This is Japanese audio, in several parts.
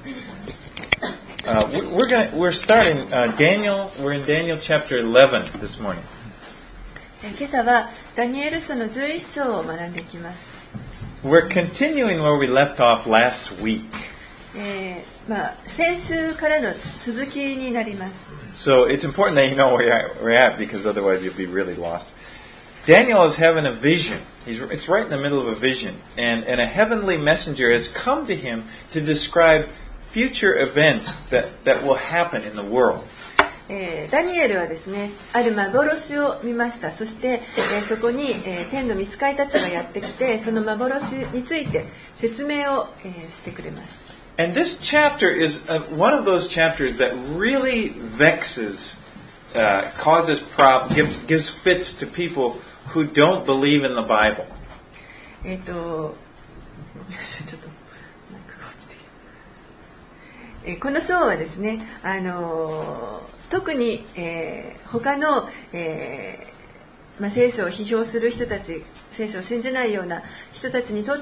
We're starting Daniel. We're in Daniel chapter 11 this morning. 今朝はダニエル書の11章を学んでいきます。 We're continuing where we left off last week. 先週からの続きになります。 So it's important that you know where we're at because otherwise you'll be really lost. Daniel is having a vision. It's right in the middle of a vision, and a heavenly messenger has come to him to describe future events that will happen in the world. ダニエルはですね、ある幻を見ました。そして、そこに、天の御使いたちがやってきて、その幻について説明を、してくれます。 And this chapter is one of those chapters that really vexes, causes problems, gives fits to people who don't believe in the Bible. ごめんなさい、ちょっとこの章はですね、特に、他の、聖書を批評する人たち、聖書を信じないような人たちにとって、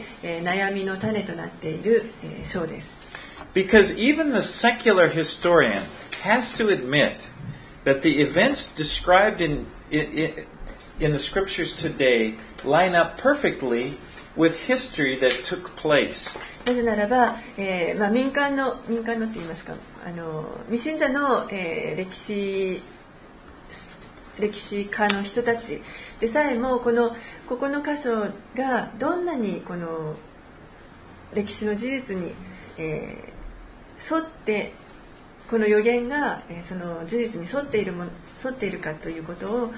悩みの種となっている、章です。 Because even the secular historian has to admit that the events described in the scriptures today line up perfectly with history that took place. なぜならば、民間のって言いますか、未信者の、歴史家の人たちでさえもここの箇所がどんなにこの歴史の事実に、沿ってこの予言が、その事実に沿っているかということを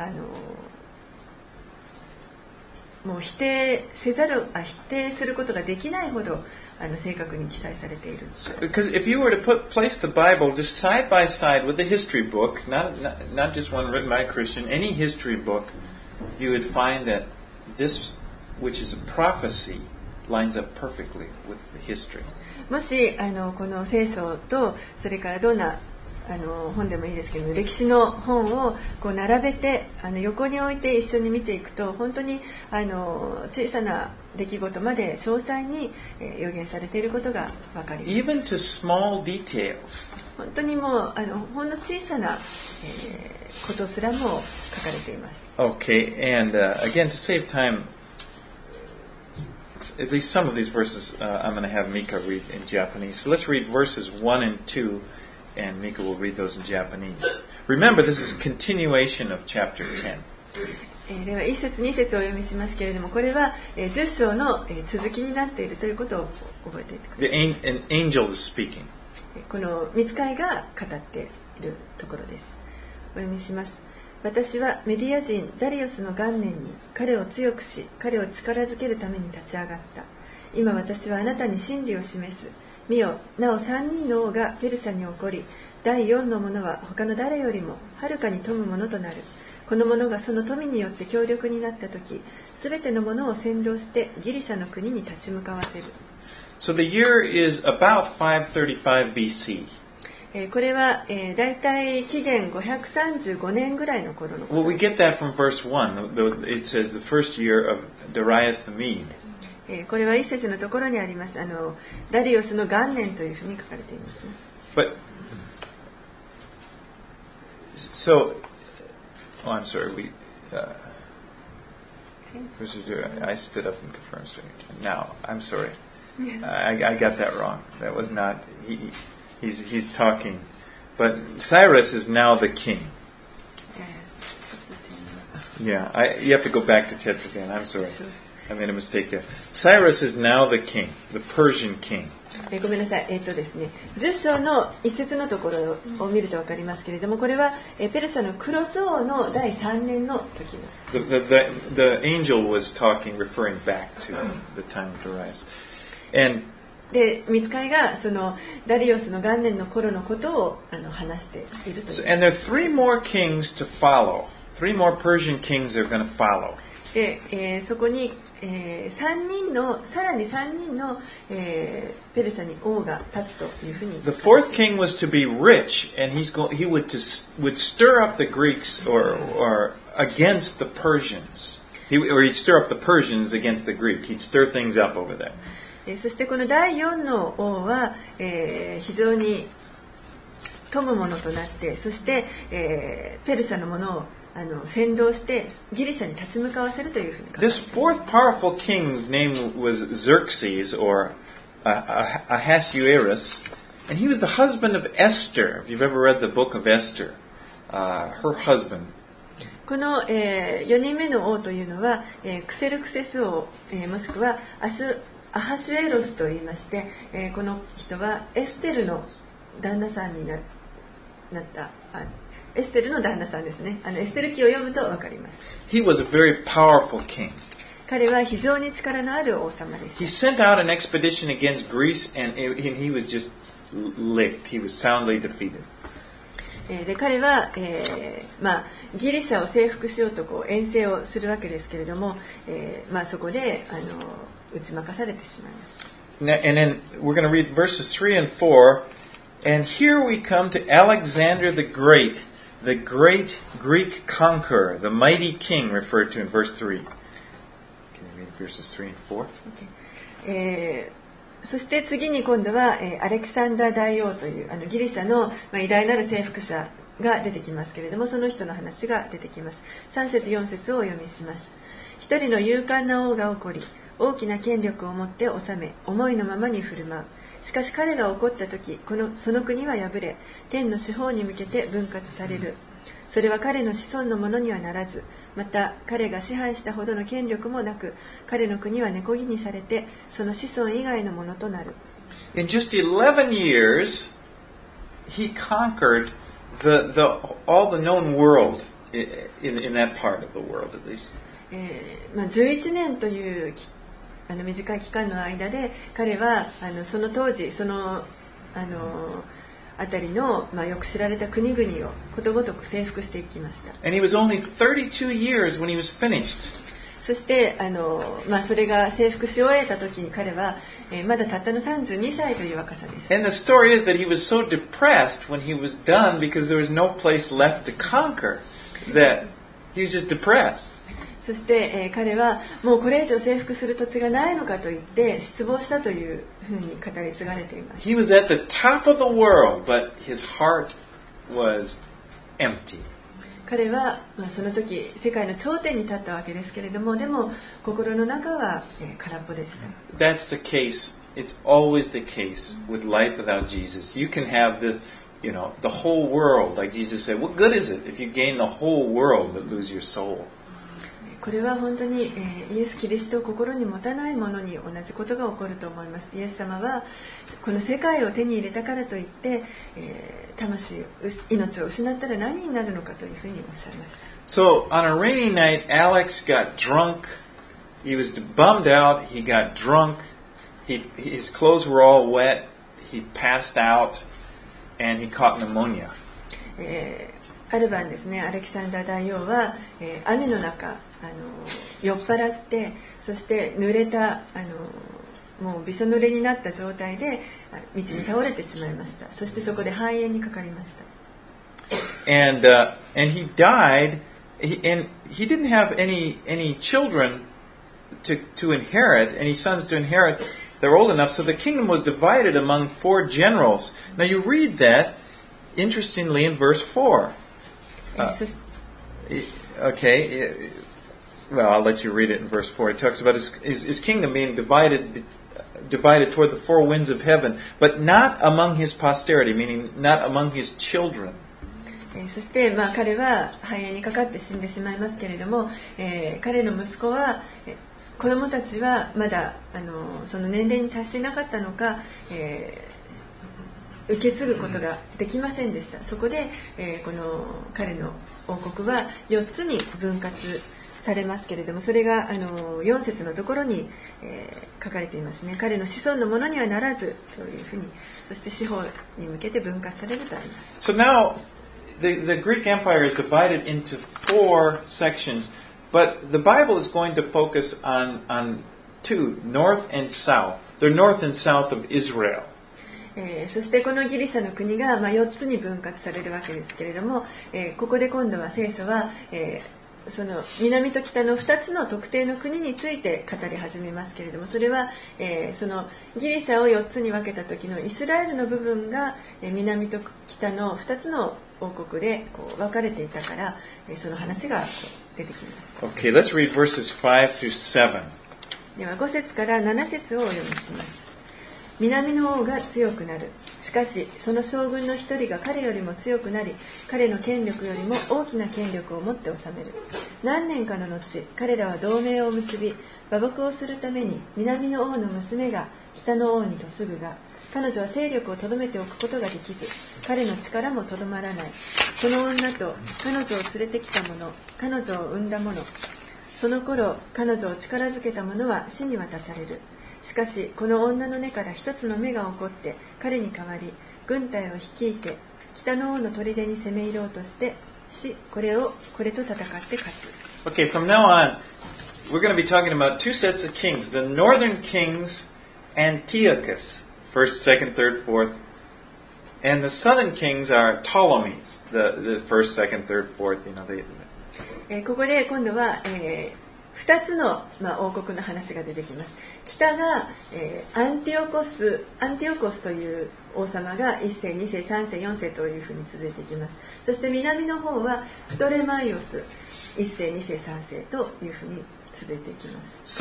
もう否定することができないほど正確に記載されている。 Because if you were to place the Bible just side by side with a history book, not just one written by a Christian, any history book, you would find that this, which is a prophecy, lines up perfectly with the history. もしこの聖書とそれからどんな本でもいいですけど、歴史の本をこう並べて横に置いて一緒に見ていくと、本当に小さな出来事まで詳細に予言されていることが分かります。 Even to small details. 本当にもうほんの小さな、ことすらも書かれています。 Okay, and again to save time, at least some of these verses I'm going to have Mika read in Japanese. So let's read verses 1 and 2.And Mika will read those in Japanese. Remember, this is a continuation of chapter 10. では1節2節をお読みしますけれども、これは10章の続きになっているということを覚えていてください。 An angel is speaking. この御使いが語っているところです。お読みします。私はメディア人ダリオスの元年に彼を強くし、彼を力づけるために立ち上がった。今私はあなたに真理を示す。見よ、なお3人の王がペルシャに起こり、第4の者は他の誰よりもはるかに富むものとなる。この者がその富によって強力になったとき、すべてのものを占領してギリシャの国に立ち向かわせる。 So the year is about 535 BC. これは、だいたい紀元535年ぐらいの頃のこと。 Well, we get that from verse 1. It says the first year of Darius the Mede. これは一節のところにあります。ダリオスの元年というふうに書かれていますね。 But so, I'm sorry. I stood up and confirmed. Now, I'm sorry. I got that wrong. That was not. He's talking, but Cyrus is now the king. Yeah, you have to go back to chapter 10. I'm sorry. I made a mistake there. Cyrus is now the king, the Persian king. ごめんなさい。ですね、10章の一節のところを見ると分かりますけれども、これはペルシャのクロス王の第3年の時の。 The angel was talking, referring back to the time of Darius. And で、御使いがそのダリオスの元年の頃のことを話しているという。 And there are three more kings to follow. Three more Persian kings are going to follow. で、そこに、さらに3人の、ペルシャに王が立つというふうに。 The fourth king was to be rich, and he would stir up the Greeks or against the Persians. He'd stir up the Persians against the Greek. He'd stir things up over there. そしてこの第4の王は、非常に富むものとなって、そして、ペルシャのものを先導してギリシャに立ち向かわせるというふうに考えます。 This fourth powerful king's name was Xerxes or Ahasuerus, and he was the husband of Esther. If you've ever read the book of Esther, her husband. この、4人目の王というのは、クセルクセス王、もしくはアハシュエロスと言いまして、この人はエステルの旦那さんになったエステルの旦那さんですね。エステル記を読むと分かります。 He was a very powerful king. 彼は非常に力のある王様でした。 He sent out an expedition against Greece, and he was just licked. He was soundly defeated. で彼は、ギリシャを征服しようと遠征をするわけですけれども、そこで打ち負かされてしまいます。 And then we're going to read verses 3 and 4. And here we come to Alexander the Great Greek conqueror, the mighty king referred to in verse 3. Can you read verses 3 and 4? Okay. そして次に今度は、アレクサンダー大王というギリシャの、偉大なる征服者が出てきますけれども、その人の話が出てきます。3節4節をお読みします。一人の勇敢な王が起こり、大きな権力を持って治め、思いのままに振る舞う。しかし彼が起こった時、その国は破れ、天の四方に向けて分割される。それは彼の子孫のものにはならず、また彼が支配したほどの権力もなく、彼の国は根こぎにされて、その子孫以外のものとなる。 In just 11 years, he conquered all the known world in that part of the world, at least. 11年という短い期間の間で彼はその当時その辺りの、よく知られた国々をことごとく征服していきました。 And he was only 32 years when he was finished. そしてそれが征服し終えた時に彼は、まだたったの32歳という若さです。 And the story is that he was so depressed when he was done because there was no place left to conquer that he was just depressed. そして、彼はもうこれ以上征服する土地がないのかと言って失望したというふうに語り継がれています。 He was at the top of the world, but his heart was empty. 彼は、その時世界の頂点に立ったわけですけれども、でも心の中は、空っぽでした。 That's the case. It's always the case with life without Jesus. You can have the whole world, like Jesus said. What good is it if you gain the whole world but lose your soul? これは本当に、イエス・キリストを心に持たない者に同じことが起こると思います。イエス様はこの世界を手に入れたからといって、命を失ったら何になるのかというふうにおっしゃいました。 So on a rainy night, Alex got drunk. He was bummed out. He got drunk. His clothes were all wet. He passed out, and he caught pneumonia. ある晩ですね、アレキサンダー大王は、雨の中酔っ払って、そして濡れたもうびしょ濡れになった状態で道に倒れてしまいました。そしてそこで肺炎にかかりました。 And he died, and he didn't have any children to inherit, any sons to inherit. They're old enough, so the kingdom was divided among 4 generals. Now you read that, interestingly, in verse 4. Okay, well, I'll let you read it in verse 4. It talks about his kingdom being divided toward the 4 winds of heaven, but not among his posterity, meaning not among his children. そして、彼は肺炎にかかって死んでしまいますけれども、彼の息子は、子供たちはまだその年齢に達していなかったのか、受け継ぐことができませんでした。そこで、この彼の王国は4つに分割されますけれども、それが4節のところに、書かれていますね。彼の子孫のものにはならずというふうに、そして四方に向けて分割されるとあります。 So now the Greek Empire is divided into 4 sections, but the Bible is going to focus on 2, north and south. The north and south of Israel. そしてこのギリシャの国が4つに分割されるわけですけれども、ここで今度は聖書は、 その南と北の2つの特定の国について語り始めますけれども、それは、そのギリシャを4つに分けた時のイスラエルの部分が、南と北の2つの王国でこう分かれていたから、その話が出てきます。 Okay, let's read verses 5 through 7. では5節から7節をお読みします。南の王が強くなる。しかしその将軍の一人が彼よりも強くなり、彼の権力よりも大きな権力を持って治める。何年かの後、彼らは同盟を結び、和睦をするために南の王の娘が北の王に嫁ぐが、彼女は勢力をとどめておくことができず、彼の力もとどまらない。その女と彼女を連れてきた者、彼女を産んだ者、その頃彼女を力づけた者は死に渡される。しかしこの女の根から一つの芽が起こって彼に代わり、軍隊を率いて北の王の砦に攻め入ろうとしてし、これと戦って勝つ。 Okay, from now on, we're going to be talking about two sets of kings. The northern kings, Antiochus, first, second, third, fourth. And the southern kings are Ptolemies, the first, second, third, fourth. You know, ここで今度は、2つの、王国の話が出てきます。北が、アンティオコスという王様が1世、2世、3世、4世というふうに続いていきます。そして南の方はプトレマイオス1世、2世、3世というふうに続いていきます。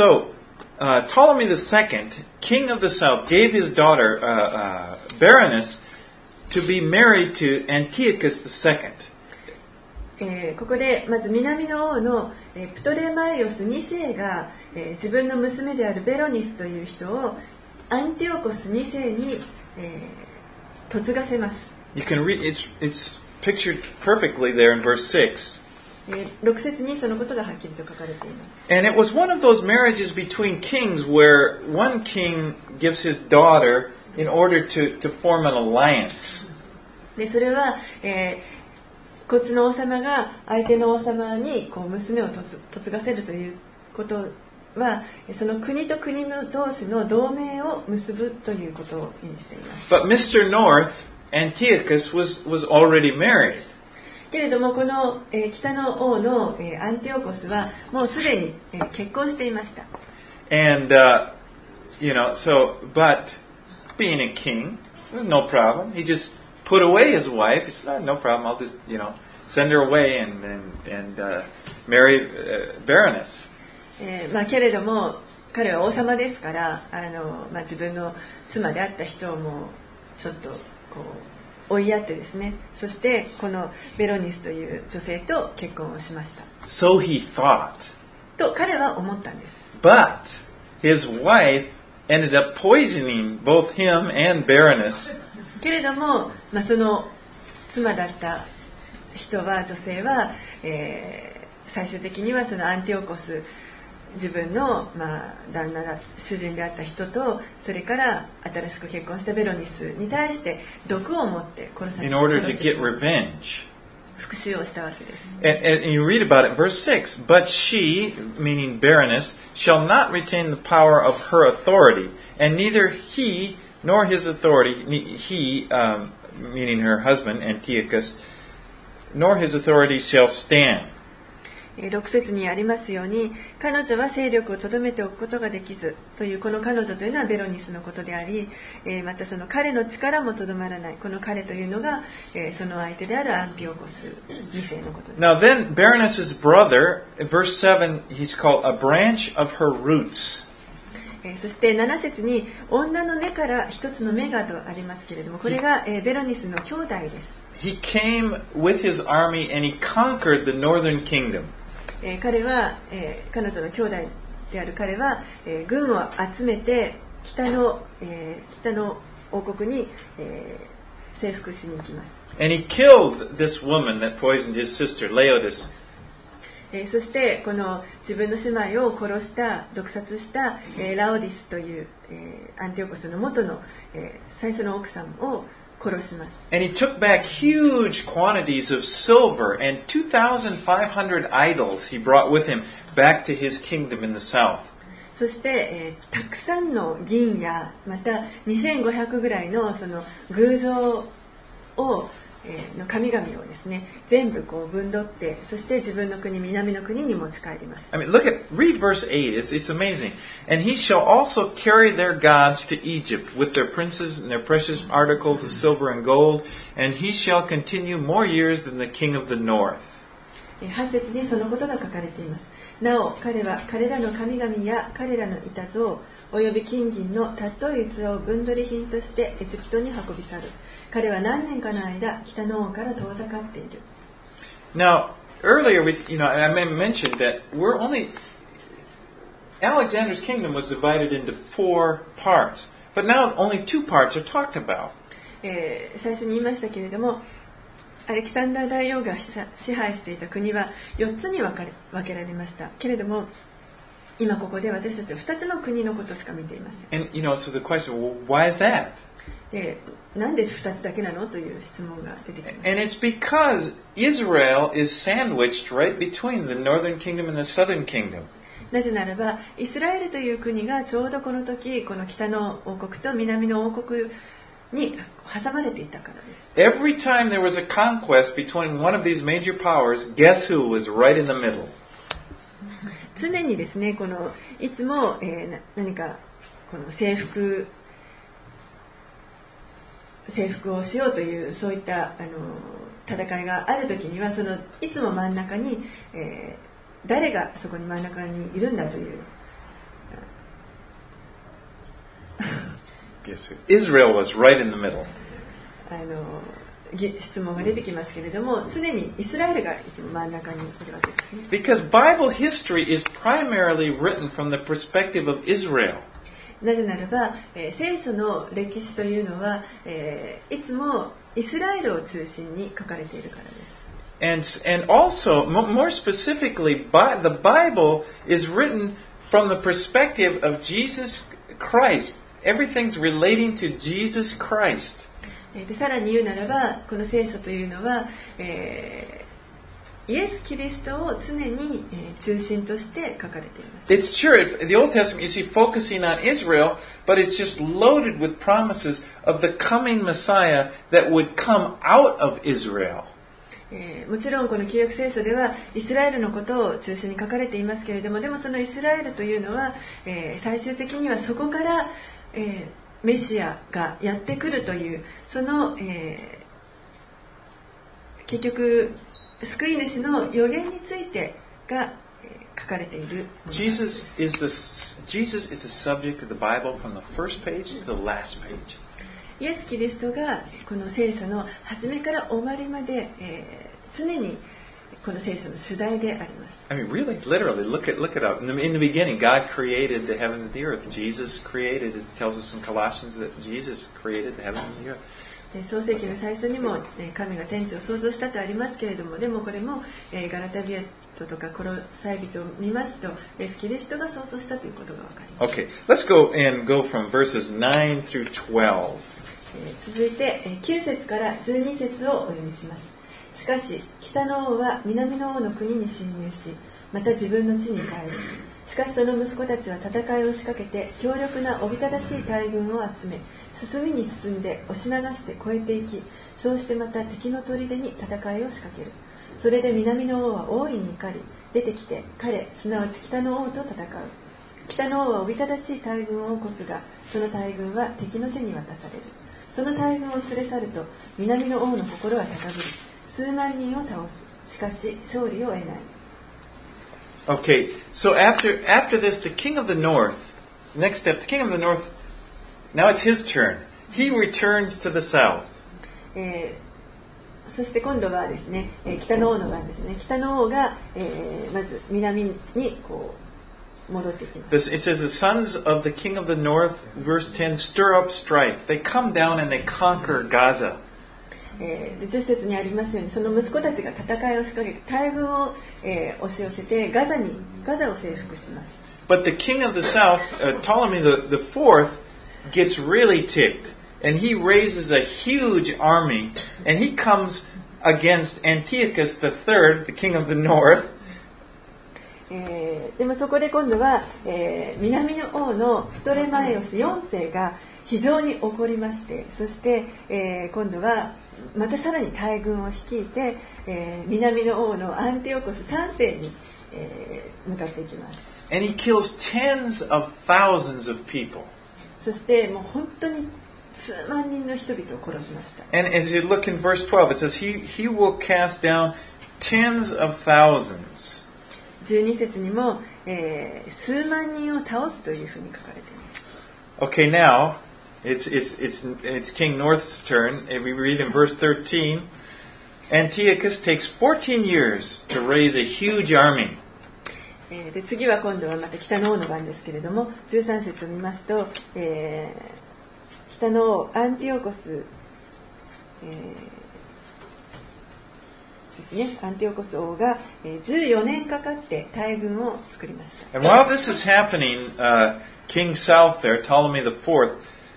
So, Ptolemy II, king of the south, gave his daughter, Berenice, to be married to Antiochus II. ここでまず南の王の、プトレマイオス2世が、自分の娘であるベロニスという人をアンティオコス2世に、嫁がせます。 You can read, it's pictured perfectly there in verse 6. 6節にそのことがはっきりと書かれています。 And it was one of those marriages between kings where one king gives his daughter in order to form an alliance. でそれは、こっちの王様が相手の王様にこう娘を嫁がせるということは、その国と国の同士の同盟を結ぶということを意味しています。 But Mr. North, Antiochus, was already married. けれどもこの、北の王の、アンティオコスはもうすでに、結婚していました。 And, but being a king, no problem. He just put away his wife. He said, no problem, I'll just, send her away and marry Berenice. けれども彼は王様ですから自分の妻であった人をもうちょっとこう追いやってですね、そしてこのベロニスという女性と結婚をしました。 So he thought. と彼は思ったんです。 But his wife ended up poisoning both him and Berenice. けれども、その妻だった女性は、最終的にはそのアンティオコス自分の、旦那主人であった人と、それから新しく結婚したベロニスに対して毒を持って殺され In order to get revenge. 復讐をしたわけです。 And you read about it in verse 6. But she, meaning Berenice, shall not retain the power of her authority, and neither he nor his authority, meaning her husband, Antiochus, nor his authority shall stand. 6節にありますように、彼女は勢力をとどめておくことができずという、この彼女というのはベロニスのことであり、またその彼の力もとどまらない、この彼というのが、その相手であるアンティオコス2世のことです。 Now then, Berenice's brother, in verse 7, he's called a branch of her roots. そして7節に女の根から一つの芽がとありますけれども、これがベロニスの兄弟です。 He came with his army and he conquered the northern kingdom. 彼は、彼女の兄弟である彼は、軍を集めて北の王国に、征服しに行きます。 And he killed this woman that poisoned his sister, Laodice. そしてこの自分の姉妹を殺した毒殺した、ラオディスという、アンティオコスの元の、最初の奥さんを殺します。 And he took back huge quantities of silver and 2,500 idols he brought with him back to his kingdom in the south. そして、たくさんの銀やまた2500ぐらいのその偶像をの神々をですね、全部こう分取って、そして自分の国、南の国に持ち帰ります。 I mean, read verse 8. It's amazing. And he shall also carry their gods to Egypt with their princes and their precious articles of silver and gold, and he shall continue more years than the king of the north. 8節にそのことが書かれています。なお、彼は彼らの神々や彼らの板像、および金銀の尊い器を分取り品としてエジプトに運び去る。彼は何年かの間、北の王から遠ざかっている。 Now, earlier, I mentioned that Alexander's kingdom was divided into 4 parts, but now only 2 parts are talked about. 最初に言いましたけれども、アレキサンダー大王が支配していた国は4つに分けられました。けれども、今ここで私たちは2つの国のことしか見ていません。 And, so the question, well, why is that? で、なんで2つだけなのという質問が出てきます。 And it's because Israel is sandwiched right between the northern kingdom and the southern kingdom. なぜならば、イスラエルという国がちょうどこの時、この北の王国と南の王国に挟まれていたからです。 Every time there was a conquest between one of these major powers, guess who was right in the middle? 常にですね、いつも、何かこの征服をしようというそういった戦いがあるときには、いつも真ん中に、誰がそこに真ん中にいるんだという。 Israel was right in the middle. 質問が出てきますけれども、常にイスラエルがいつも真ん中にいるわけですね。 Because Bible history is primarily written from the perspective of Israel. なぜならば、聖書の歴史というのは、いつもイスラエルを中心に書かれているからです。 And also, more specifically, the Bible is written from the perspective of Jesus Christ. Everything's relating to Jesus Christ. でさらに言うならば、この聖書というのは、イエス・キリストを常に中心として書かれています。 It's true. The Old Testament, you see, focusing on Israel, but it's just loaded with promises of the coming Messiah that would come out of Israel. もちろんこの旧約聖書ではイスラエルのことを中心に書かれていますけれども、でもそのイスラエルというのは、最終的にはそこから、メシアがやってくるというその、結局救い主の予言についてが書かれている。 Jesus is the subject of the Bible from the first page to the last page. イエス・キリストがこの聖書の初めから終わりまで、常にこの聖書の主題であります。 I mean, really, literally, look it up. In the beginning, God created the heavens and the earth. Jesus created. It tells us in Colossians that Jesus created the heavens and the earth. 創世記の最初にも神が天地を創造したとありますけれども、でもこれもガラタビア人とかコロサイ人を見ますと、イエス・キリストが創造したということがわかります。 Okay, let's go from verses 9 through 12. 続いて9節から12節をお読みします。しかし北の王は南の王の国に侵入し、また自分の地に帰る。しかしその息子たちは戦いを仕掛けて強力なおびただしい大軍を集め、進みに進んで押し流して越えていき、そうしてまた敵の砦に戦いを仕掛ける。それで南の王は大いに怒り、出てきて彼、すなわち北の王と戦う。北の王はおびただしい大軍を起こすが、その大軍は敵の手に渡される。その大軍を連れ去ると、南の王の心は高ぶり、数万人を倒す。しかし勝利を得ない。 Okay, so after this, the king of the north, next step, the king of the north, now it's his turn. He returns to the south. そして今度はですね、北の王の番ですね。北の王が、まず南にこう戻っていきます。 It says the sons of the king of the north, verse 10, stir up strife. They come down and they conquer Gaza. 10節にありますように、その息子たちが戦いを仕掛けて大軍を、押し寄せてガザを征服します。 But the king of the south, Ptolemy the fourth, gets really ticked, and he raises a huge army, and he comes against Antiochus III, the king of the north. でもそこで今度は、南の王のプトレマイオス4世が非常に怒りまして、そして、今度はまたさらに大軍を率いて、南の王のアンティオコス3世に、向かっていきます。 And he kills tens of thousands of people. そしてもう本当に数万人の人々を殺しました。 And as you look in verse 12, it says he will cast down tens of thousands. 12節にも、数万人を倒すというふうに書かれています。 Okay, now it's King North's turn. And we read in verse 13, Antiochus takes 14 years to raise a huge army. で次は今度はまた北の王の番ですけれども、13節を見ますと、北の王アンティオコス、ですね、アンティオコス王が14年かかって大軍を作りました。 And while this is happening, King South there, Ptolemy IV,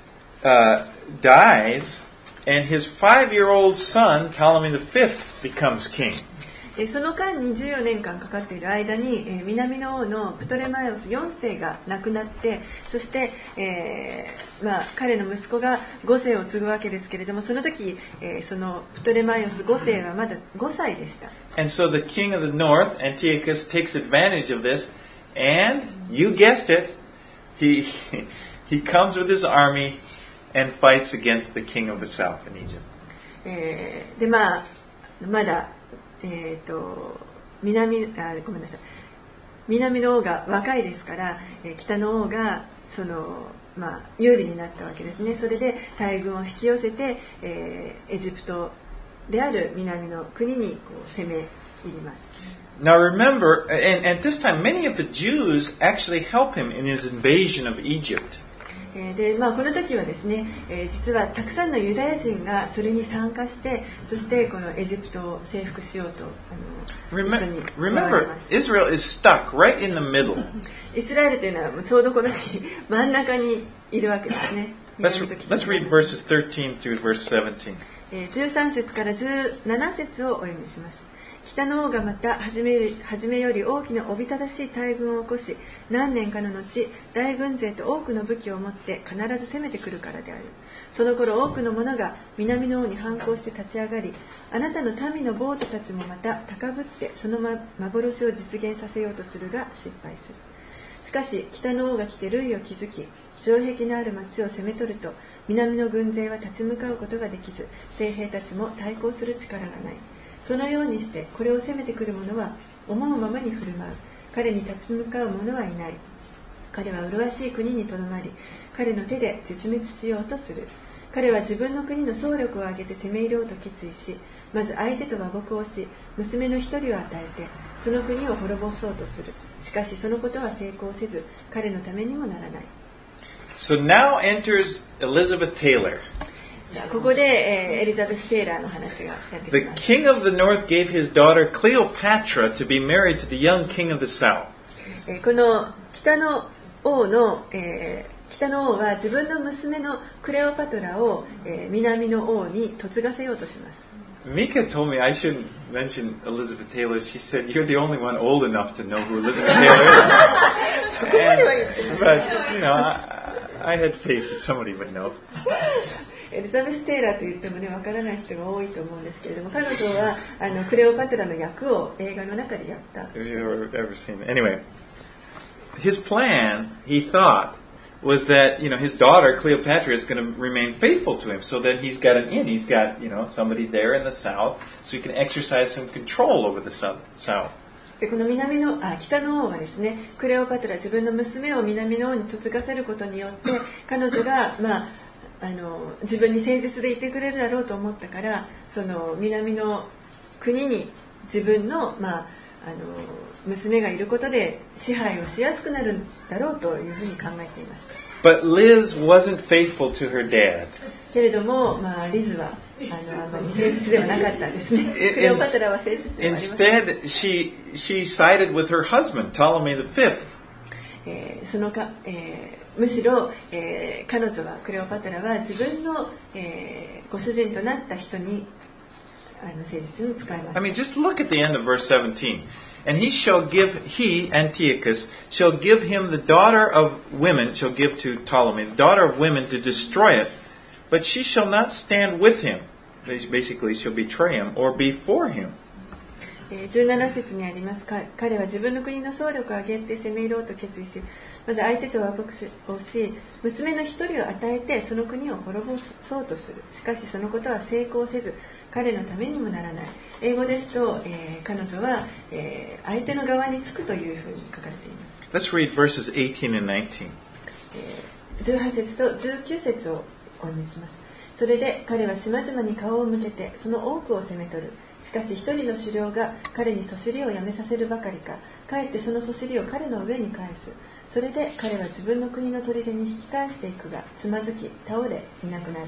dies, and his 5-year-old son, Ptolemy V, becomes king. その間に14年間かかっている間に、南の王のプトレマイオス4世が亡くなって、そして、彼の息子が5世を継ぐわけですけれども、その時、そのプトレマイオス5世はまだ5歳でした。 And so the king of the north, Antiochus, takes advantage of this, and you guessed it, he comes with his army and fights against the king of the south in Egypt. でまだ南の王が若いですから、北の王が有利になったわけですね。それで大軍を引き寄せて、エジプトである南の国に攻め入ります。 Now remember, and at this time many of the Jews actually help him in his invasion of Egypt. でこの時はですね、実はたくさんのユダヤ人がそれに参加して、そしてこのエジプトを征服しようと一緒に加わります。 Remember, Israel is stuck right in the middle. イスラエルというのはちょうどこの時真ん中にいるわけですね。 Let's read verses 13 through verse 17. 13節から17節をお読みします。北の王がまた初めより大きなおびただしい大軍を起こし、何年かの後、大軍勢と多くの武器を持って必ず攻めてくるからである。その頃多くの者が南の王に反抗して立ち上がり、あなたの民のボートたちもまた高ぶってその幻を実現させようとするが失敗する。しかし北の王が来て塁を築き、城壁のある町を攻め取ると、南の軍勢は立ち向かうことができず、精兵たちも対抗する力がない。そのようにしてこれを攻めてくる者は思うままに振る舞う。彼に立ち向かう者はいない。彼は麗しい国にとどまり、彼の手で絶滅しようとする。彼は自分の国の総力を挙げて攻め入ろうと決意し、まず相手と和睦をし、娘の一人を与えてその国を滅ぼそうとする。しかしそのことは成功せず、彼のためにもならない。 So now enters Elizabeth Taylor. ここで、エリザベス・テイラーの話がやってき The ます。 king of the north gave his daughter Cleopatra to be married to the young king of the south. この北の王は自分の娘のクレオパトラを、南の王に嫁がせようとします。 Mika told me I shouldn't mention Elizabeth Taylor. She said, you're the only one old enough to know who Elizabeth Taylor is. But, you know, I had faith that somebody would know. エリザベス・テイラーと言ってもね、わからない人が多いと思うんですけれども、彼女はクレオパトラの役を映画の中でやった。 Have you ever seen it? Anyway, his plan, he thought, was that, you know, his daughter Cleopatra is going to remain faithful to him. So then he's got an in. He's got, you know, somebody there in the south, so he can exercise some control over the south. でこの北の王はですね、クレオパトラ、自分の娘を南の王に嫁がせることによって、彼女が自分に誠実でいてくれるだろうと思ったから、その南の国に自分の、娘がいることで支配をしやすくなるだろうというふうに考えていました。 But Liz wasn't faithful to her dad. けれども、リズはあまり誠実ではなかったんですね。クレオパトラは誠実ではありません。 Instead, she sided with her husband, Ptolemy V. むしろ、彼女はクレオパトラは自分の、ご主人となった人に誠実に使いました。 I mean, just look at the end of verse 17. And he, Antiochus, shall give him the daughter of women, shall give to Ptolemy, the daughter of women to destroy it, but she shall not stand with him. Basically, she'll betray him or be for him. 17節にあります。彼は自分の国の総力を挙げて攻め入ろうと決意し、まず相手と和睦をし、娘の一人を与えてその国を滅ぼそうとする。しかしそのことは成功せず、彼のためにもならない。英語ですと、彼女は、相手の側につくというふうに書かれています。 Let's read verses 18 and 19. 18節と19節をお読みします。それで彼は島々に顔を向けてその多くを攻め取る。しかし一人の首領が彼にそしりをやめさせるばかりか、かえってそのそしりを彼の上に返す。それで彼は自分の国の砦に引き返していくが、つまずき倒れいなくなる。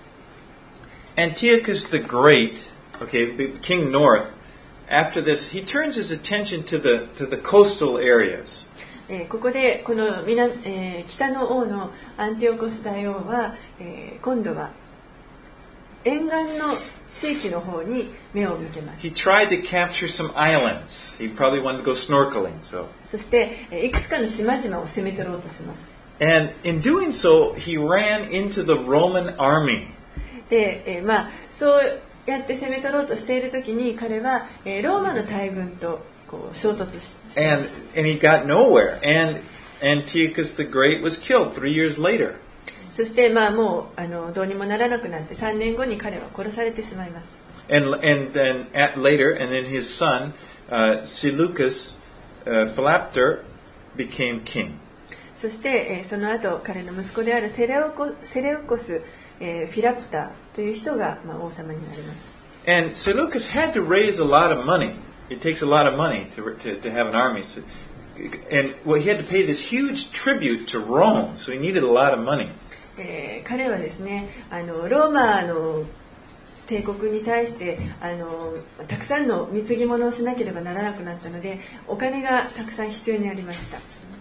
Antiochus the Great, King North, after this, he turns his attention to the coastal areas. ここでこの北の王のアンティオコス大王は、今度は沿岸の地域の方に目を向けます。 He tried to capture some islands. He probably wanted to go snorkeling. そしていくつかの島々を攻め取ろうとします。 And in doing so, he ran into the Roman army. で、そうやって攻め取ろうとしているときに彼は、ローマの大軍とこう衝突します。 And he got nowhere. And Antiochus the Great was killed 3 years later. そしてもうどうにもならなくなって3年後に彼は殺されてしまいます。 And then his son Seleucus Philapter became king. そして、その後彼の息子であるセレウコス、フィラプターという人が、王様になります。 And Seleucus had to raise a lot of money. It takes a lot of money to have an army. And he had to pay this huge tribute to Rome, so he needed a lot of money. 彼はですね、ローマの帝国に対してたくさんの貢ぎ物をしなければならなくなったので、お金がたくさん必要になりました。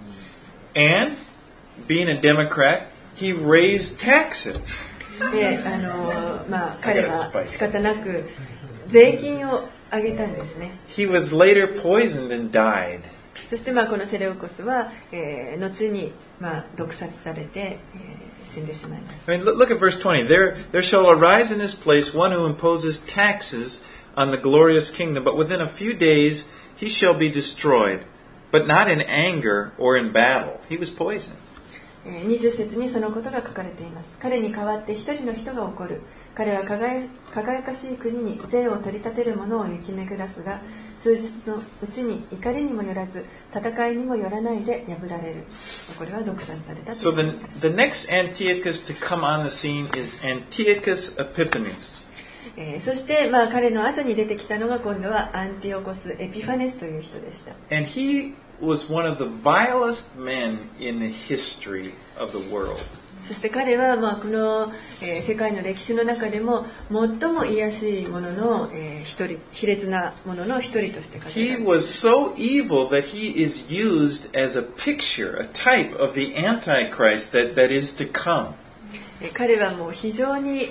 And being a Democrat, he raised taxes. で、彼は仕方なく税金を上げたんですね。 He was later poisoned and died. そしてこのセレウコスは、後に毒殺されて、死んでしまいます。 I mean, look at verse 20. There shall arise in his place one who imposes taxes on the glorious kingdom, but within a few days he shall be destroyed, but not in anger or in battle. He was poisoned. 20節にそのことが書かれています。彼に代わって一人の人が起こる。彼は輝かしい国に税を取り立てる者を行き巡らすが、数日のうちに怒りにもよらず、戦いにもよらないで破られる。これは毒殺されたということです。 So the next Antiochus to come on the scene is Antiochus Epiphanes. そして彼の後に出てきたのが今度はアンティオコス・エピファネスという人でした。 And he was one of the vilest men in the history of the world. そして彼はこの、世界の歴史の中でも最も卑しいものの、一人、卑劣なものの一人として書かれています。 He was so evil that he is used as a picture, a type of the Antichrist that is to come. 彼はもう非常に、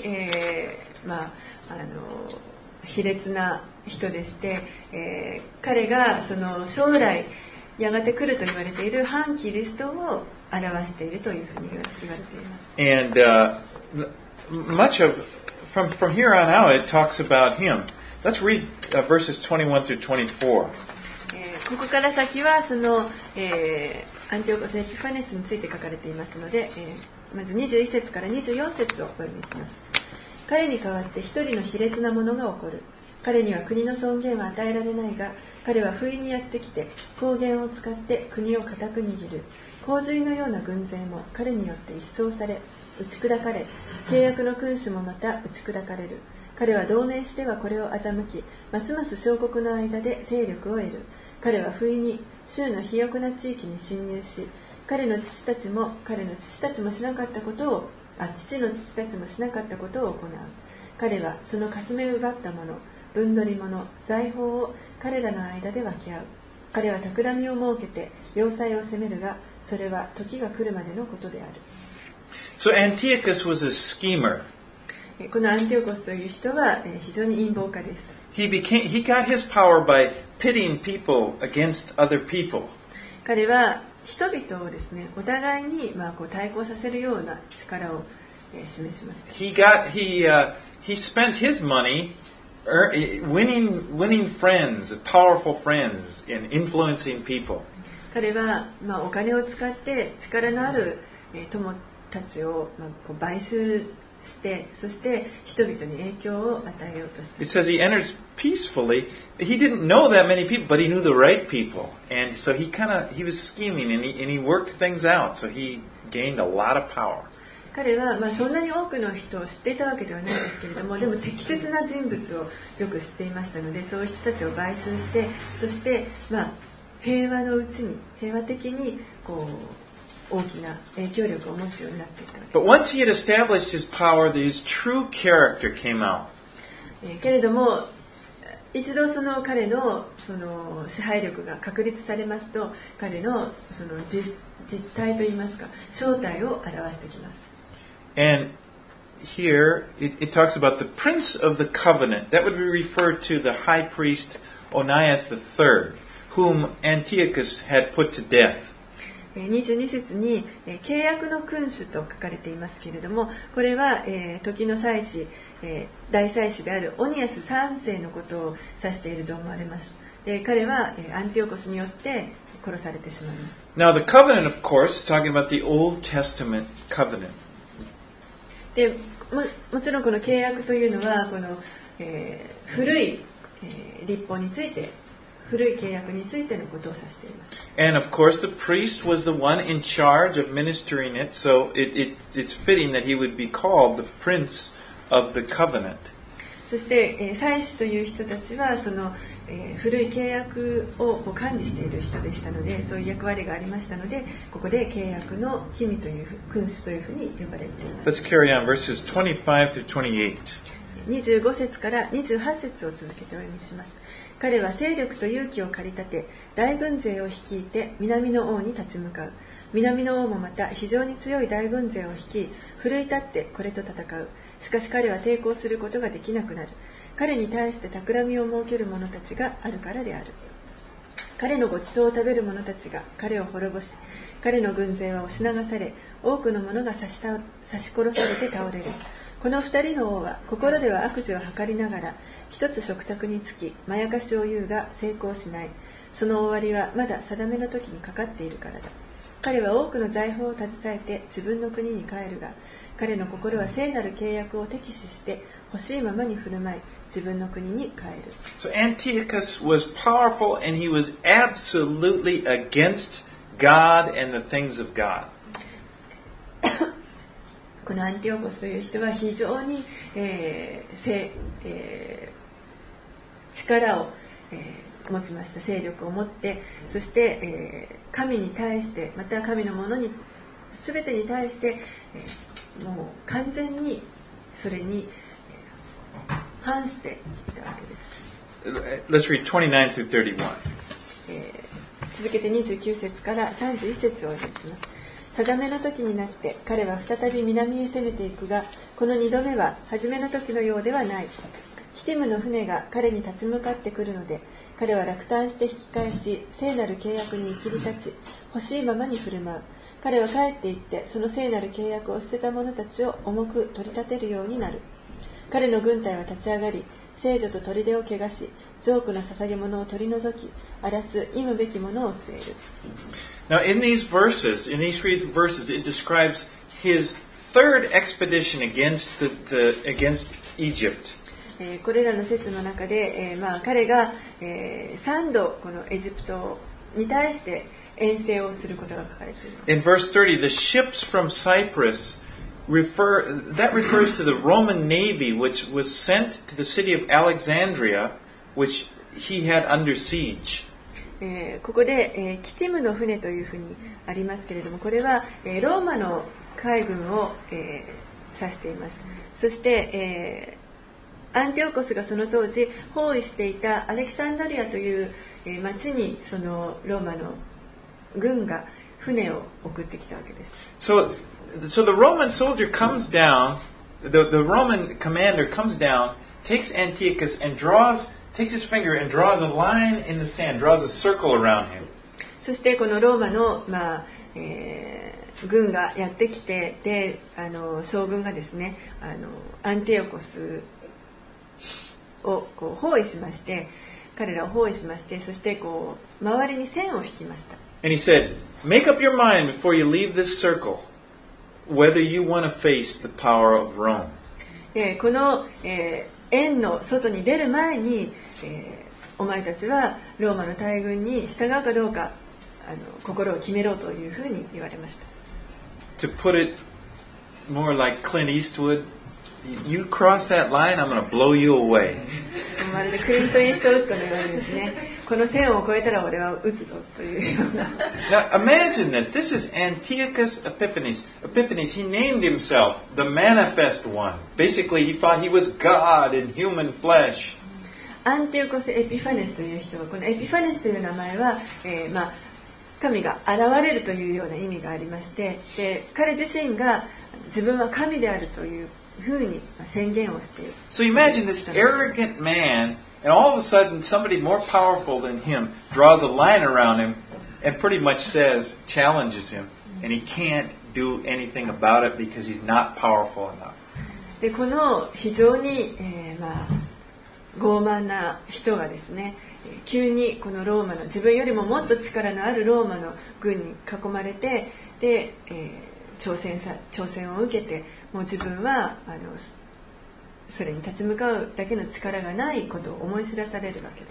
卑劣な人でして、彼がその将来やがて来ると言われている反キリストを表しているというふうに言われています。 And much of from here on out it talks about him. Let's read verses 21 through 24. ここから先はその、アンティオコス・エピファネスについて書かれていますので、まず21節から24節をお読みします。彼に代わって一人の卑劣な者が起こる。彼には国の尊厳は与えられないが、彼は不意にやってきて公言を使って国を固く握る。洪水のような軍勢も彼によって一掃され、打ち砕かれ、契約の君主もまた打ち砕かれる。彼は同盟してはこれを欺き、ますます小国の間で勢力を得る。彼は不意に州の肥沃な地域に侵入し、彼の父たちもしなかったことを、父の父たちもしなかったことを行う。彼はそのかすめ奪ったもの、分取り物、財宝を彼らの間で分け合う。彼は企みを設けて要塞を攻めるが、それは時が来るまでのことである。 So Antiochus was a schemer. このアンティオコスという人は非常に陰謀家でした。 He got his power by pitting people against other people. 彼は人々をですね、お互いに対抗させるような力を示しました。 He spent his money winning friends, powerful friends, in influencing people. 彼はお金を使って力のある友たちを買収して、そして人々に影響を与えようとして。 It says he entered peacefully. He didn't know that many people, but he knew the right people, and so he was scheming and he worked things out. So he gained a lot of power. 彼はそんなに多くの人を知っていたわけではないですけれども、でも適切な人物をよく知っていましたので、そういう人たちを買収して、そして平和のうちに平和的に大きな影響力を持つようになっていったわけです。 But once he had established his power, his true character came out. けれども一度彼の支配力が確立されますと、彼の実態といいますか、正体を表してきます。 And here it talks about the prince of the covenant. That would be referred to the high priest Onias III, whom Antiochus had put to death. 22節に契約の君主と書かれていますけれども、これは時の祭司、大祭司であるオニアス3世のことを指していると思われます。で、彼はアンティオコスによって殺されてしまいます。 Now the covenant, of course, talking about the Old Testament covenant. で、もちろんこの契約というのはこの、古い、律法について、古い契約についてのことを指しています。 And of course, the priest was the one in charge of ministering it, so it's fitting that he would be called the prince of the covenant. そして、祭司という人たちは古い契約を管理している人でしたので、そういう役割がありましたので、ここで契約の君という君主というふうに呼ばれています。 Let's carry on verses 25 through 28. 25節から28節を続けてお読みします。彼は勢力と勇気を駆り立て、大軍勢を率いて南の王に立ち向かう。南の王もまた非常に強い大軍勢を率い、奮い立ってこれと戦う。しかし彼は抵抗することができなくなる。彼に対して企みを設ける者たちがあるからである。彼のご馳走を食べる者たちが彼を滅ぼし、彼の軍勢は押し流され、多くの者が刺し殺されて倒れる。この二人の王は心では悪事を図りながら、一つ食卓につきまやかしを言うが成功しない。その終わりはまだ定めの時にかかっているからだ。彼は多くの財宝を携えて自分の国に帰るが、彼の心は聖なる契約を敵視して欲しいままに振る舞い、自分の国に帰る。 So Antiochus was powerful and he was absolutely against God and the things of God. このアンティオコスという人は非常に、力を、持ちました。勢力を持って、そして、神に対してまた神のものに全てに対して、もう完全にそれに反していたわけです。 Let's read 29 through 31. 続けて29節から31節をお読みします。定めの時になって彼は再び南へ攻めていくが、この2度目は初めの時のようではない。キティムの船が彼に立ち向かってくるので、彼は落胆して引き返し、聖なる契約に生きり立ち、欲しいままに振る舞う。彼は帰って行って、その聖なる契約を捨てた者たちを重く取り立てるようになる。彼の軍隊は立ち上がり、聖女と砦を汚し、ジョークの捧げ物を取り除き、荒らす忌むべきものを据える。 Now in these three verses, it describes his third expedition against Egypt. これらの説の中で、彼が、3度このエジプトに対して遠征をすることが書かれています。 In verse 30, the ships from Cyprus refers to the Roman navy which was sent to the city of Alexandria, which he had under siege. ここで、キティムの船というふうにありますけれども、これは、ローマの海軍を、指しています。そして、アンティオコスがその当時包囲していたアレキサンドリアという、町にそのローマの軍が船を送ってきたわけです。 So the Roman soldier comes down the Roman commander comes down, takes Antiochus and takes his finger and draws a line in the sand, draws a circle around him. そしてこのローマの、軍がやってきて、で将軍がですねアンティオコスをこう包囲しまして、彼らを包囲しまして、そしてこう周りに線を引きました。 And he said, "Make up your mind before you leave this circle, whether you want to face the power of Rome." この、円の外に出る前に、お前たちはローマの大軍に従うかどうか心を決めろというふうに言われました。 To put it more like Clint Eastwood, you cross that line, I'm going to blow you away. まるでクリント・イーストウッドのようにですね、この線を越えたら俺は撃つぞというような。 Now imagine this. This is Antiochus Epiphanes. Epiphanes, he named himself the manifest one. Basically, he thought he was God in human flesh. アンティオコス・エピファネスという人は、このエピファネスという名前は、神が現れるというような意味がありまして、で彼自身が自分は神であるというふうに宣言をしている。 So imagine this arrogant man, and all of a sudden somebody more powerful than him draws a line around him and pretty much says, challenges him, and he can't do anything about it because he's not powerful enough. でこの非常に、傲慢な人がですね、急にこのローマの自分よりももっと力のあるローマの軍に囲まれて、で、挑戦を受けて、もう自分はそれに立ち向かうだけの力がないことを思い知らされるわけです。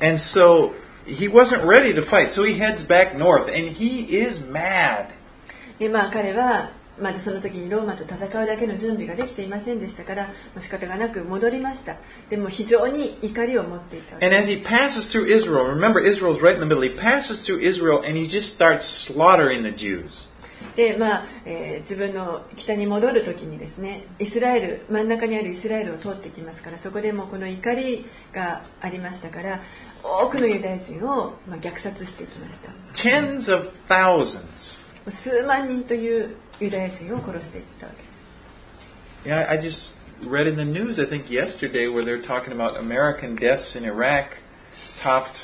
And so he wasn't ready to fight, so he heads back north, and he is mad. で彼はまだその時にローマと戦うだけの準備ができていませんでしたから、仕方がなく戻りました。でも非常に怒りを持っていたわけです。 And as he passes through Israel, remember Israel's right in the middle, he passes through Israel and he just starts slaughtering the Jews. で自分の北に戻る時にですね、イスラエル、真ん中にあるイスラエルを通ってきますから、そこでもこの怒りがありましたから、多くのユダヤ人を虐殺していきました。 Tens of thousands. 数万人というユダヤ人を殺していったわけです。 Yeah, I just read in the news, I think yesterday, where they're talking about American deaths in Iraq topped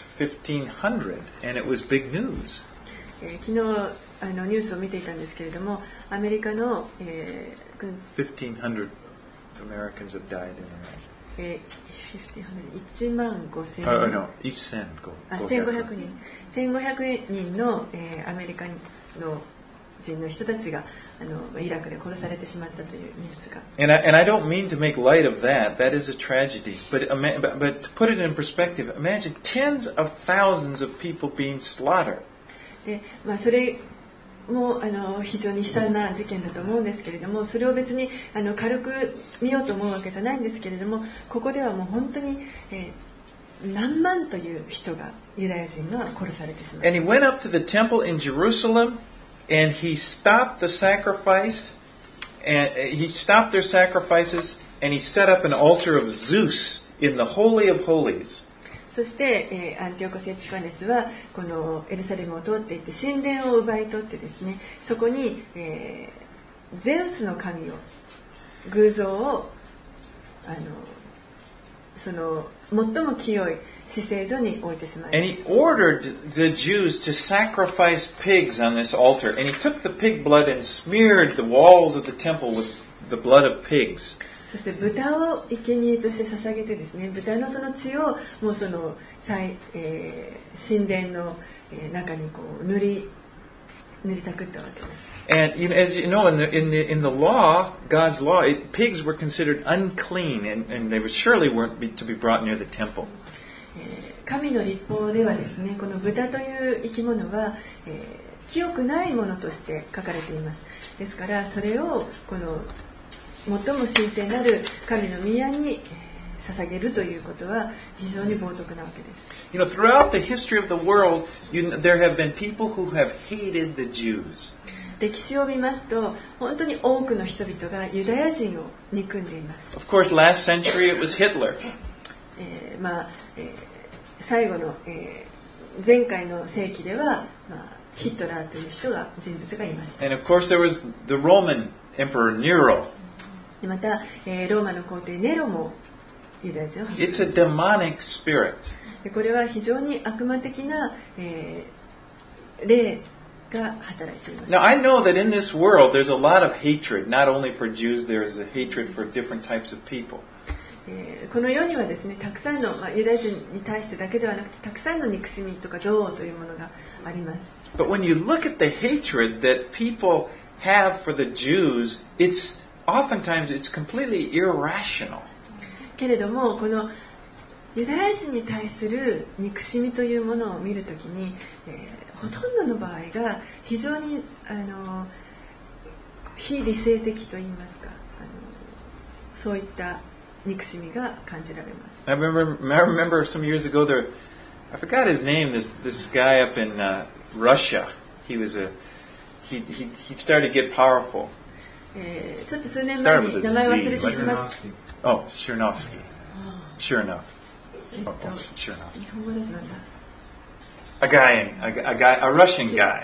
1,500, and it was big news. 昨日ニュースを見ていたんですけれども、アメリカの、 1,500 Americans have died in Iraq. 1万5000人。 No, 1500人の、アメリカの人の人たちがイラクで殺されてしまったというニュースが。 And I don't mean to make light of that. That is a tragedy. But to put it in perspective, imagine tens of thousands of people being slaughtered. でそれも非常に悲惨な事件だと思うんですけれども、それを別に軽く見ようと思うわけじゃないんですけれども、ここではもう本当に、何万という人がユダヤ人が殺されてしまった。 And he went up to the temple in Jerusalem, and he stopped the sacrifice, and he stopped their sacrifices, and he set up an altar of Zeus in the Holy of Holies. そして、アンティオコス・エピファネスはこのエルサレムを通っていって神殿を奪い取ってですね、そこに、ゼウスの神を偶像をその最も清い至聖所に置いてしまいました。 And he ordered the Jews to sacrifice pigs on this altar, and he took the pig blood and smeared the walls of the temple with the blood of pigs. そして豚を生贄として捧げてですね、豚のその血をもうその神殿の中にこう塗りたくったわけです。 And as you know, in the law, God's law, pigs were considered unclean, and they surely weren't to be brought near the temple. 神の律法ではですね、この豚という生き物は、清くないものとして書かれています。ですからそれをこの最も神聖なる神の宮に捧げるということは非常に冒涜なわけです。 You know, throughout the history of the world, there have been people who have hated the Jews. 歴史を見ますと、本当に多くの人々がユダヤ人を憎んでいます。 Of course, last century it was Hitler. 最後の、前回の世紀では、ヒトラーという人物がいました。 And of course, there was the Roman Emperor Nero. また、ローマの皇帝ネロもユダヤ人を迫害 It's a demonic spirit. でこれは非常に悪魔的な、霊が働いています。 Now, I know that in this world there's a lot of hatred. Not only for Jews, there is a hatred for different types of people. この世にはですね、たくさんの、ユダヤ人に対してだけではなくて、たくさんの憎しみとか憎悪というものがあります。 But when you look at the hatred that people have for the Jews, it's oftentimes it's completely irrational. けれども、このユダヤ人に対する憎しみというものを見るときに、ほとんどの場合が非常に非理性的といいますか、そういった憎しみが感じられます。 I remember some years ago there, I forgot his name. This guy up in Russia. He started to get powerful. ちょっと数年前に名前忘れてしまった。 Oh, Chernovsky. Sure enough. Oh, sure enough. 日本語だとなんだ。 A Russian guy.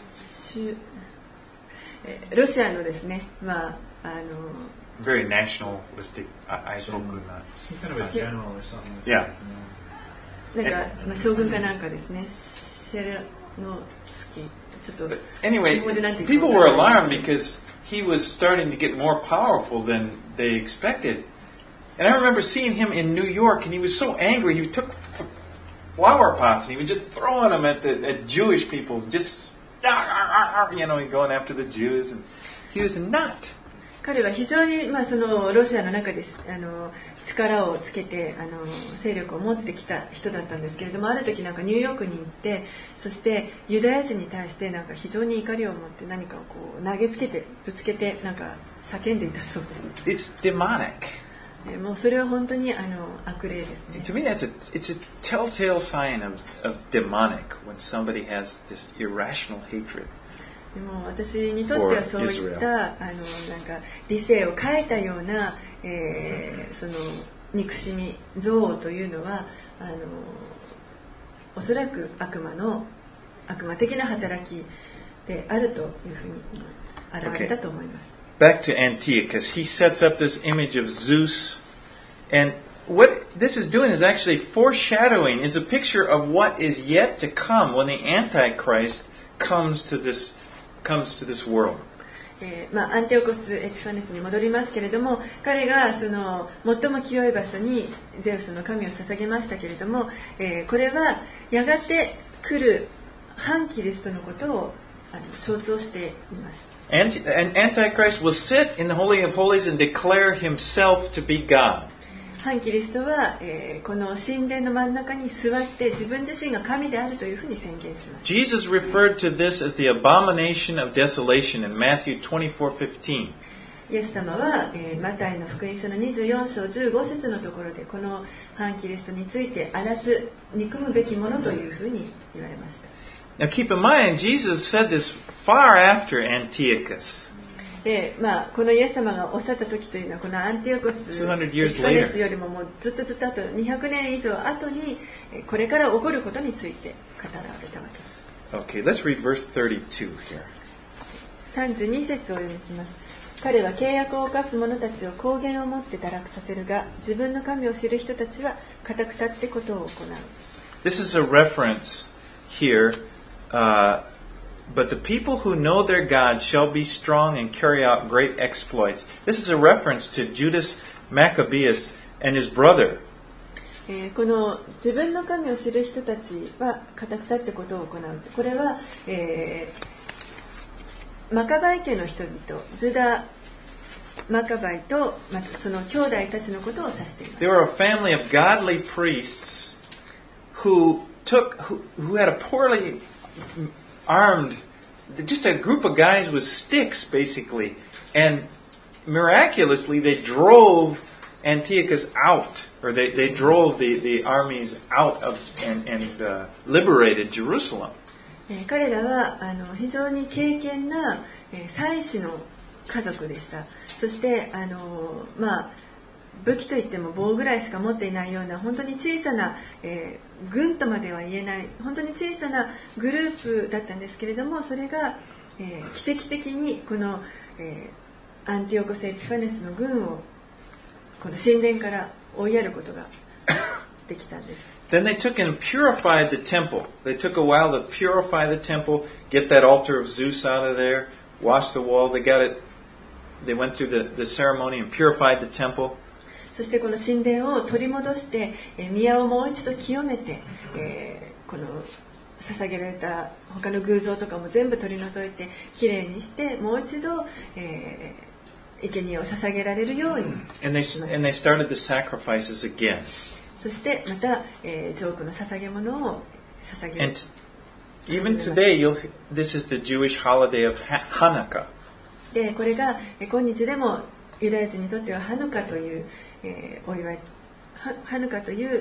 ロシアのですね、 Very nationalistic. I spoke in that. Kind of a general or something. Yeah. なんか、将軍かなんかですね、シェルノスキー、ちょっと Anyway, 日本語でなんていうか people were alarmed because he was starting to get more powerful than they expected. And I remember seeing him in New York, and he was so angry. He took flower pots and he was just throwing them at Jewish people, just going after the Jews. And he was a nut. 彼は非常に、そのロシアの中で力をつけて勢力を持ってきた人だったんですけれども、ある時なんかニューヨークに行って、そしてユダヤ人に対してなんか非常に怒りを持って何かをこう投げつけてぶつけてなんか叫んでいたそうで It's demonic. す。もうそれは本当に悪霊ですね。 To me, it's a telltale sign of demonic when somebody has this irrational hatred. でも私にとってはそういったなんか理性を変えたような、その憎しみ憎悪というのはおそらく悪魔的な働きであるというふうに現れたと思います。 Back to Antiochus, he sets up this image of Zeus, and what this is doing is actually foreshadowing, is a picture of what is yet to come when the Antichrist comes to this world. アンテオコス・エピファネスに戻りますけれども、彼がその最も清い場所にゼウスの神を捧げましたけれども、これはやがて来る反キリストのことを象徴しています。 And Antichrist will sit in the Holy of Holies and declare himself to be God. 反キリストは、この神殿の真ん中に座って自分自身が神であるというふうに宣言します。 Jesus referred to this as the abomination of desolation in Matthew 24:15. イエス様は、マタイの福音書の24章15節のところでこの反キリストについて荒らす憎むべきものというふうに言われました。 Now keep in mind, Jesus said this far after Antiochus. でこのイエス様がおっしゃった時というのはこのアンティオコス・エピファネスよりももうずっとあと200年以上後にこれから起こることについて語られたわけです。 Okay, let's read verse 32 here. 32節をお読みします。彼は契約を犯す者たちを公言をもって堕落させるが、自分の神を知る人たちは固く立ってことを行う。 This is a reference here, but the people who know their God shall be strong and carry out great exploits. This is a reference to Judas Maccabeus and his brother. この自分の神を知る人たちは固く立ってことを行う。これは、マカバイ家の人々、ジュダ・マカバイとその兄弟たちのことを指しています。 They were a family of godly priests who had a poorly armed, just a group of guys with sticks, basically, and miraculously they drove Antiochus out, or they drove the armies out of and liberated Jerusalem. 彼らは非常に敬虔な祭司の家族でした。そして武器といっても棒ぐらいしか持っていないような本当に小さな、軍とまでは言えない本当に小さなグループだったんですけれども、それが、奇跡的にこの、 アンティオコス・エピファネスの軍をこの神殿から追いやることができたんです。 Then they took and purified the temple. They took a while to purify the temple, get that altar of Zeus out of there, wash the walls. They got it. They went through the ceremony and purified the temple. そしてこの神殿を取り戻して、宮をもう一度清めて、この捧げられた他の偶像とかも全部取り除いてきれいにしてもう一度、生贄を捧げられるように。 And they started the sacrifices again. そしてまた、ジョークの捧げ物を捧げる。 And even today, this is the Jewish holiday of Hanukkah. でこれが今日でもユダヤ人にとってはハヌカという、お祝い、ハヌカという、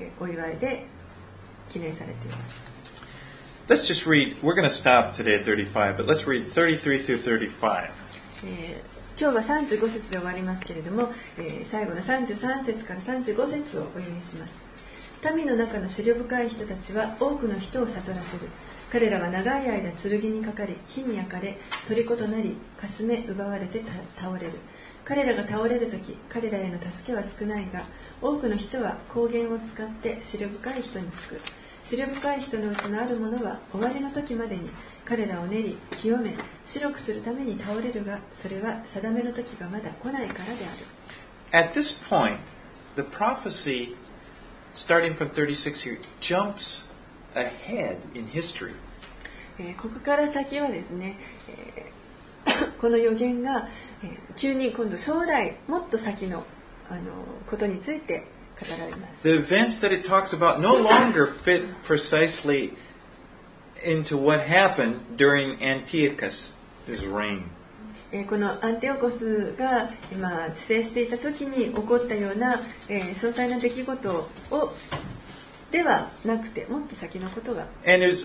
お祝いで記念されています。 Let's just read. We're going to stop today at 35, but let's read 33 through 35. 今日は35節で終わりますけれども、最後の33節から35節をお読みします。民の中の思慮深い人たちは多くの人を悟らせる。彼らは長い間剣にかかり、火に焼かれ、虜となり、かすめ奪われて倒れる。彼らが倒れるとき、彼らへの助けは少ないが、多くの人は光源を使って思慮深い人につく。思慮深い人のうちのある者は終わりの時までに彼らを練り清め白くするために倒れるが、それは定めの時がまだ来ないからである。 At this point, the prophecy starting from 36 here jumps ahead in history. ここから先はですね、この予言が、急に今度将来もっと先の、ことについて語られます。 The events that it talks about no longer fit precisely into what happened during Antiochus' reign. このアンティオコスが今治世していた時に起こったような、詳細な出来事をではなくてもっと先のことが語られます。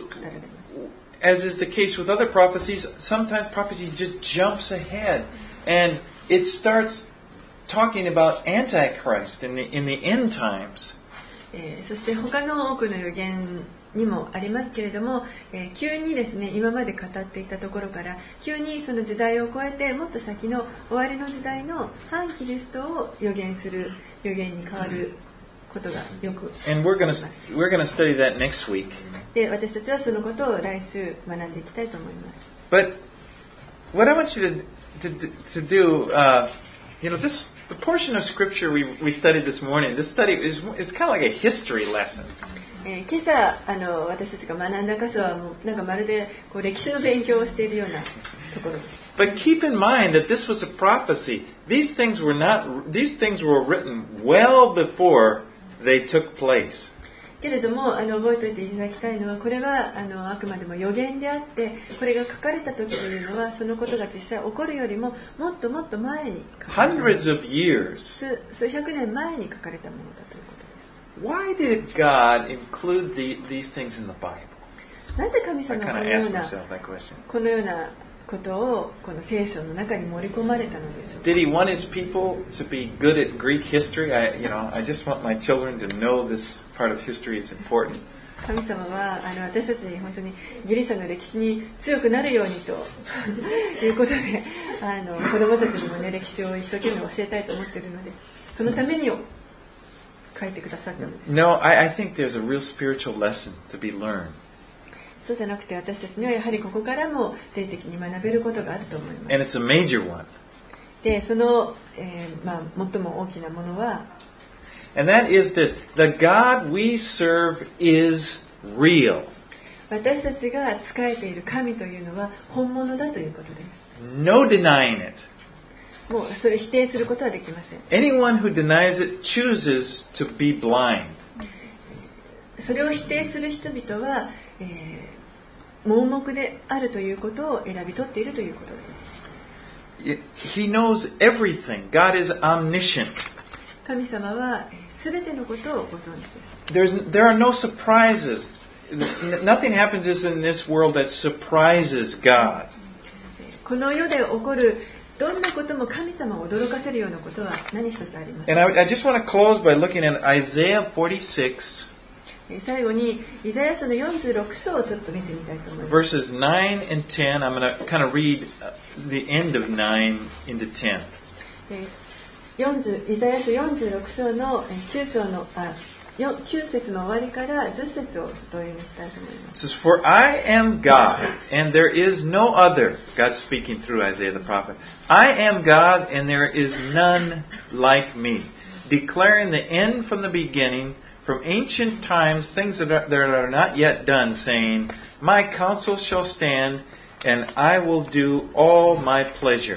As is the case with other prophecies, sometimes prophecy just jumps ahead and it starts talking about Antichrist in the end times. そして他の多くの予言にもありますけれども、急にですね、今まで語っていたところから急にその時代を超えてもっと先の終わりの時代の反キリストを予言する予言に変わることがよくあります。 And we're going to study that next week. で、私たちはそのことを来週学んでいきたいと思います。 But what I want you to do, the portion of scripture we studied this morning, this study is kind of like a history lesson. 今朝私たちが学んだ箇所はもうなんかまるでこう歴史の勉強をしているようなところです。 But keep in mind that this was a prophecy. These things were written well before they took place. けれども覚えておいていただきたいのは、これはあくまでも予言であって、これが書かれた時というのはそのことが実際起こるよりももっともっと前に書かれた、 Hundreds of years. 数百年前に書かれたものだということです。 Why did God include these things in the Bible? なぜ神 I 様 kind は of このよ asked うな myself that question. このようなことをこの聖書の中に盛り込まれたのでしょうか。 Did he want his people to be good at Greek history? I just want my children to know this part of history is important. 神様は私たちに本当にギリシャの歴史に強くなるようにということで子どもたちにもね歴史を一生懸命教えたいと思っているので、そのために書いてくださったのです。 No, I think there's a real spiritual lesson to be learned. そうじゃなくて、私たちにはやはりここからも霊的に学べることがあると思います。 And it's a major one. で、その、最も大きなものは、 And that is this. The God we serve is real. 私たちが仕えている神というのは本物だということです。 No denying it. もうそれを否定することはできません。 Anyone who denies it chooses to be blind. それを否定する人々は、盲目であるということを選び取っているということです。 He knows everything. God is omniscient. 神様はすべてのことをご存知です。 There are no surprises. Nothing happens in this world that surprises God. この世で起こるどんなことも神様を驚かせるようなことは何一つありません。 And I just want to close by looking at Isaiah 46. 最後にイザヤ書の46章をちょっと見てみたいと思います。 Verses 9 and 10, I'm going to kind of read the end of 9 into 10. イザヤ書46章の9節の終わりから10節をちょっとお読みしたいと思います。 It says, For I am God, and there is no other. God speaking through Isaiah the prophet. I am God, and there is none like me, declaring the end from the beginning, from ancient times, things that are not yet done, saying, My counsel shall stand, and I will do all my pleasure.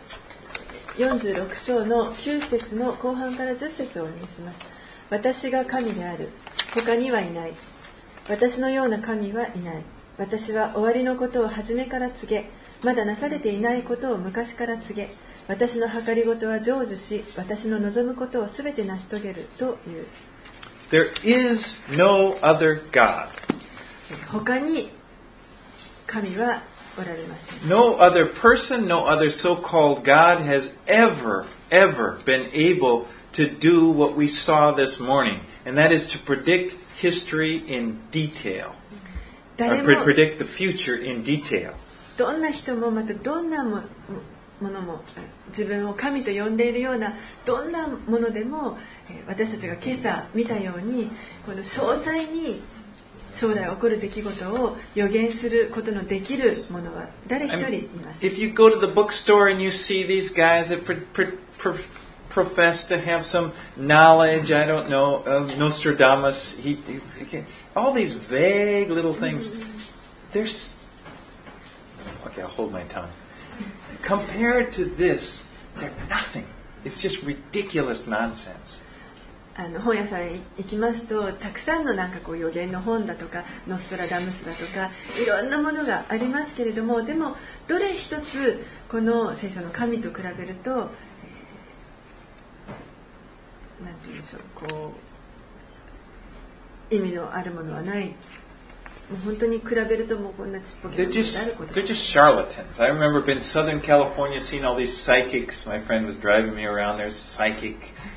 46章の9節の後半から10節をお読みします。私が神である。他にはいない。私のような神はいない。私は終わりのことを初めから告げ、まだなされていないことを昔から告げ、私の計りごとは成就し、私の望むことをすべて成し遂げるという。 There is no other God. 他に神はおられません。 No other person, no other so-called God has ever been able to do what we saw this morning, and that is to predict history in detail, or predict the future in detail. どんな人もまたどんなものも自分を神と呼んでいるようなどんなものでも私たちが今朝見たようにこの詳細に将来起こる出来事を予言することのできるものは誰一人います。 If you go to the bookstore and you see these guys that profess to have some knowledge, I don't know, of Nostradamus, all these vague little things, okay, I'll hold my tongue. Compared to this, they're nothing. It's just ridiculous nonsense. 本屋さん行きますとたくさんのなんかこう予言の本だとかノストラダムスだとかいろんなものがありますけれども、でもどれ一つこの聖書の神と比べると、なんて言うんでしょう、こう意味のあるものはない。もう本当に比べるともうこんなちっぽけなものであること。 They're just charlatans. I remember in Southern California seeing all these psychics. My friend was driving me around. There's psychic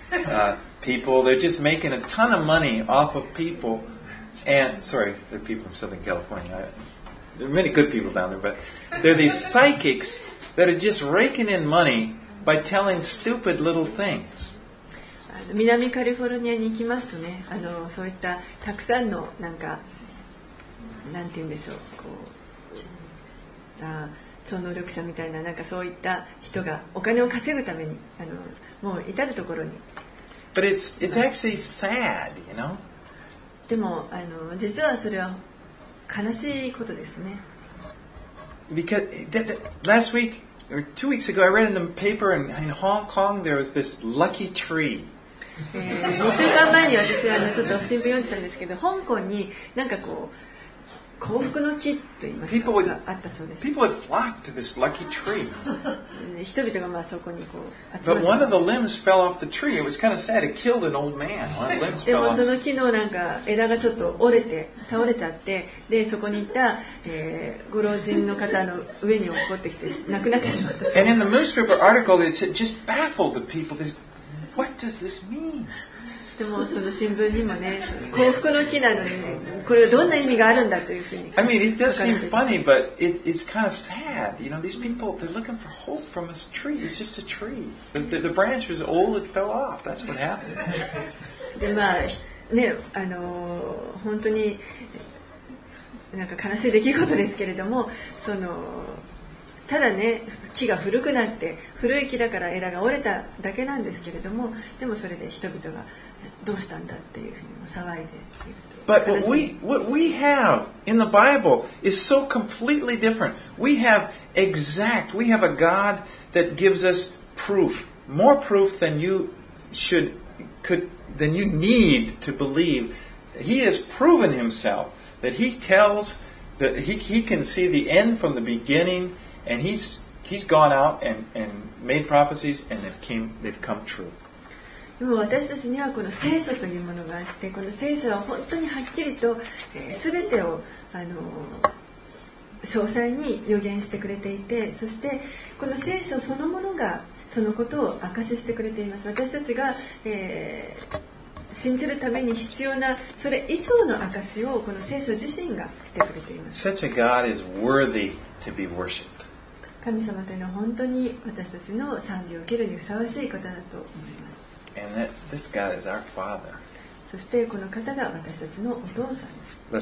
people. They're just making a ton of money off of people. And, sorry, they're people from Southern California. There are many good people down there, but they're these psychics that are just raking in money by telling stupid little things. 南カリフォルニアに行きますとね、そういったたくさんのなんかなんて言うんでしょう、こう超能力者みたいななんかそういった人がお金を稼ぐためにもう至るところに。 But it's actually sad, you know. でも実はそれは悲しいことですね。 Because last week or 2 weeks ago, I read in the paper in Hong Kong there was this lucky tree. 2週間前に私はちょっと新聞読んでたんですけど、香港になんかこう幸福の木といいますかがあったそうです。 People would flock to this lucky tree. 人々がまあそこにこう集ま But って。 one of the limbs fell off the tree. It was kind of sad. It killed an old man. One of the limbs で fell もそ off. の木のなんか枝がちょっと折れて倒れちゃって、でそこにいた、ご老人の方の上に落っこってきて亡くなってしまったそうです。 And in the newspaper article, it just baffled the people. What does this mean? でもその新聞にもね、幸福の木なのにこれはどんな意味があるんだというふうに。 I mean, it does seem funny, but it's kind of sad. You know, these people, they're looking for hope from this tree. It's just a tree. The branch was old, it fell off. That's what happened. でまあね、本当になんか悲しい出来事ですけれども、ただね、木が古くなって古い木だから枝が折れただけなんですけれども、でもそれで人々がどうしたんだっていうふうにも騒いでいる。 But what we have in the Bible is so completely different. We have a God that gives us proof, more proof than you need to believe. He has proven himself that he tells that he can see the end from the beginning, and he's gone out and made prophecies, and they've come true. でも私たちにはこの聖書というものがあって、この聖書は本当にはっきりと全てを詳細に予言してくれていて、そしてこの聖書そのものがそのことを証ししてくれています。私たちが、 信じるために必要なそれ以上の証をこの聖書自身がしてくれています。 Such a God is worthy to be worshipped. 神様というのは本当に私たちの賛美を受けるにふさわしい方だと思います。 And this God is our Father. そしてこの方が私たちのお父さんです。